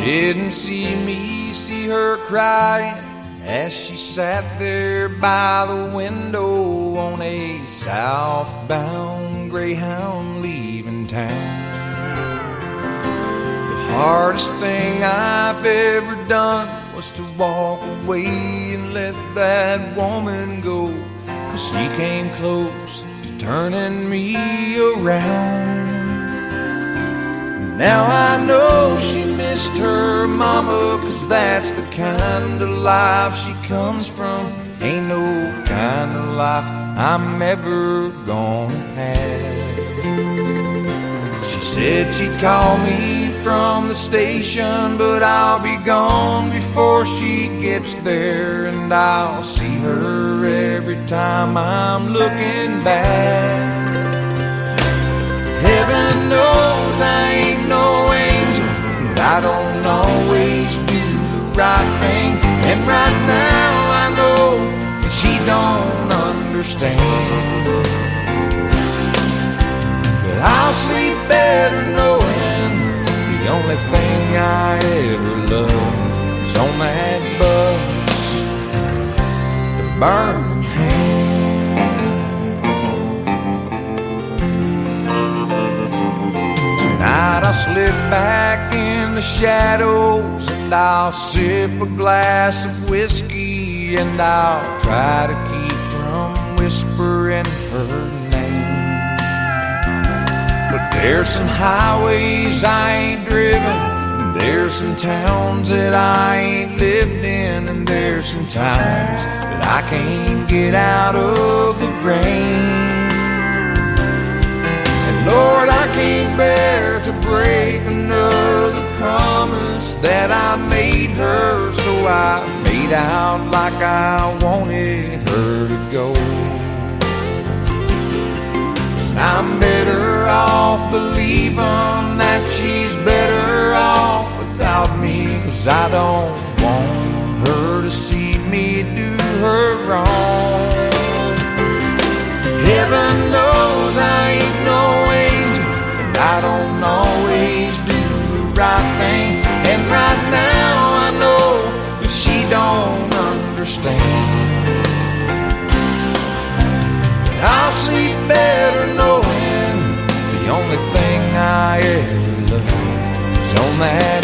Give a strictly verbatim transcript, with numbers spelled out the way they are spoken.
Didn't see me see her crying as she sat there by the window on a southbound Greyhound leaving town. The hardest thing I've ever done was to walk away and let that woman go, 'cause she came close to turning me around. Now I know she missed her mama, 'cause that's the kind of life she comes from. Ain't no kind of life I'm ever gonna have. She said she'd call me from the station, but I'll be gone before she gets there, and I'll see her every time I'm looking back. Heaven knows I ain't no angel, and I don't always do the right thing. And right now I know that she don't understand. But I'll sleep better knowing the only thing I ever loved is on that bus to Birmingham. Tonight I'll slip back in the shadows, and I'll sip a glass of whiskey, and I'll try to keep from whispering her name. But there's some highways I ain't driven, and there's some towns that I ain't lived in, and there's some times that I can't get out of the rain. Lord, I can't bear to break another promise that I made her, so I made out like I wanted her to go. I'm better off believing that she's better off without me, 'cause I don't want her to see me do her wrong. Heaven knows I ain't no angel, and I don't always do the right thing. And right now I know that she don't understand. And I'll sleep better knowing the only thing I ever loved is on that